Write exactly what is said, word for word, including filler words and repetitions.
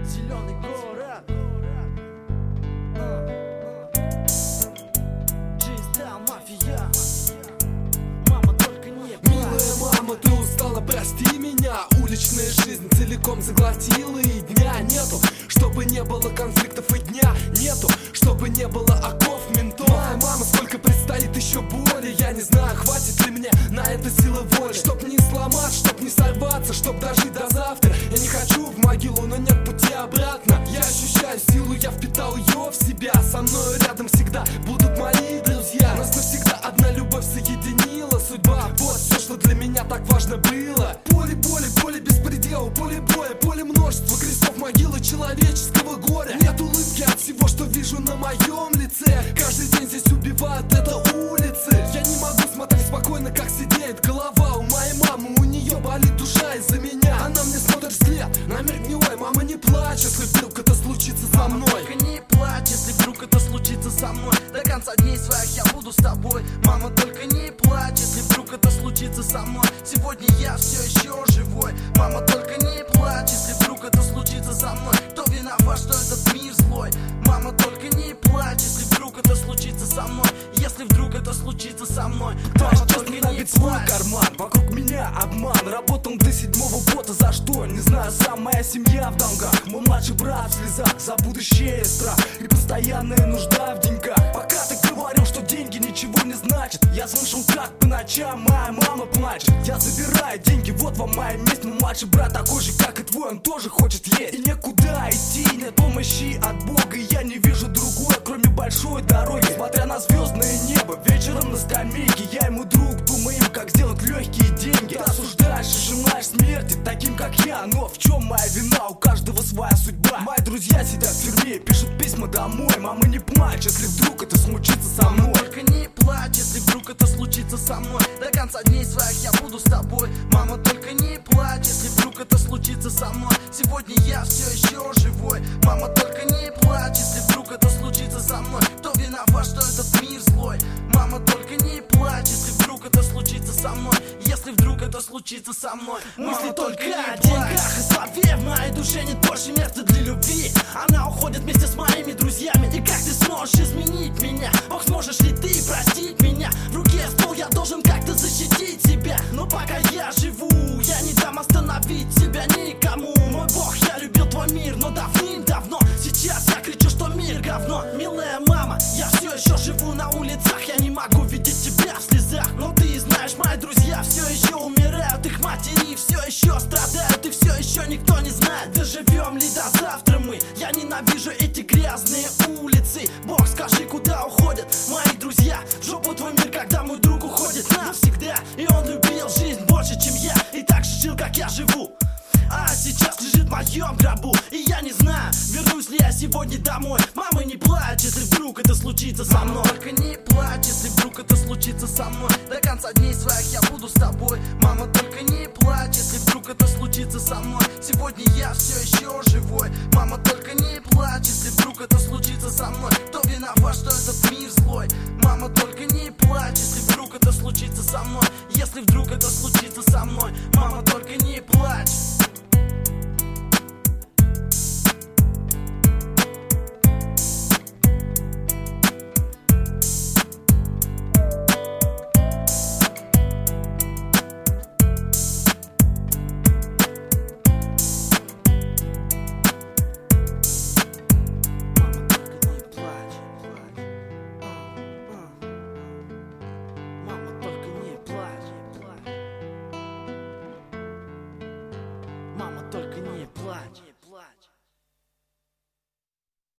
Зеленый город. Джей-стайл мафия. Мама, только не плачь. Милая мама, ты устала, прости меня. Уличная жизнь целиком заглотила, и дня нету, чтобы не было конфликтов, и дня нету, чтобы не было оков ментов. Моя мама, сколько предстоит еще боли, я не знаю, хватит ли мне на это силы воли. Чтоб не сломать, чтоб не сорваться, чтоб дожить до завтра. Я не хочу в могилу, но нет пути обратно. Я ощущаю силу, я впитал ее в себя. Со мною рядом всегда будут мои друзья. Нас навсегда одна любовь соединила. Судьба, вот все, что для меня так важно было. Поле боли, поле беспредела, поле боя, поле множества крестов, могилы человеческого горя. Нет улыбки от всего, что вижу на моем лице. Каждый день здесь убивают, это улицы. Я не могу смотреть спокойно, как сидеет голова у моей мамы. У нее болит душа из-за меня. Она мне смотрит вслед, намек не ой, мама, не плачь, если вдруг это случится со мной. Только не плачь, если вдруг это случится со мной. До конца дней своих я буду с тобой. Мама, только не плачь, если вдруг это случится со мной. Сегодня я все еще живой. Мама, только не плачь, если вдруг это случится со мной. Кто виноват, что этот мир злой? Мама, только не плачь, если вдруг это случится со мной. Если вдруг это случится со мной. Мама, только не свой плачь. карман, вокруг меня обман. Работал до седьмого года, за что? Не знаю сам, моя семья в долгах. Мой младший брат в слезах, за будущее страх и постоянная нужда в деньгах. Пока ты говорил, что деньги ничего не значат, я слышал, как по ночам моя мама плачет. Я забираю деньги, вот вам моя месть. Мой младший брат такой же, как и твой, он тоже хочет есть. И некуда идти, нет помощи от Бога. И я не вижу другое, кроме большой дороги. Смотря на звездное небо, вечером на скамейке, я ему друг, думаем, как сделать легкие деньги. Ты осуждаешь и желаешь смерти таким, как я. Но в чем моя вина? У каждого своя судьба. Мои друзья сидят в тюрьме, пишут письма домой. Мама, не плачь, если вдруг это случится со мной. Только не плачь, если вдруг это случится со мной. До конца дней своих я буду с тобой. Мама, только не плачь, если вдруг это случится со мной. Сегодня я все еще живой. Мама, только не плачь, если вдруг это случится со мной. Кто виноват, что этот мир злой? Мама, только не плачь, если вдруг это случится со мной. Если вдруг это случится со мной. Мысли только о деньгах и славе. В моей душе нет больше места для любви. Она уходит вместе с моими друзьями. И как ты сможешь изменить меня? Ох, сможешь ли ты простить меня? В руке ствол, я должен как-то защитить себя. Но пока я живу, я не дам остановить себя никому. Мой Бог, я любил твой мир, но давным-давно. Сейчас я кричу, что мир говно. Милая мама, я все еще живу на улицах. Я не могу видеть тебя в слезах. Но ты знаешь, мои друзья все еще умирают. Их матери все еще страдают. И все еще никто не знает, доживем ли до завтра мы. Я ненавижу эти грязные улицы. Бог, скажи, куда уходят мои друзья? В жопу твой мир, когда мой друг уходит навсегда. И он любил жизнь больше, чем я. И так же жил, как я живу. А сейчас лежит в моем гробу. И я не знаю, вернусь ли я сегодня домой. Мама, не плачь, если вдруг это случится со мной. Только не плачь, если вдруг это случится со мной. До конца дней своих я буду с тобой. Мама, только не плачь, если вдруг это случится со мной. Сегодня я все еще живой. Мама, только не плачь, если вдруг это случится со мной. Кто виноват, что этот мир злой? Мама, только не плачь, если вдруг это случится со мной. Если вдруг это случится со мной. Мама, только не плачь.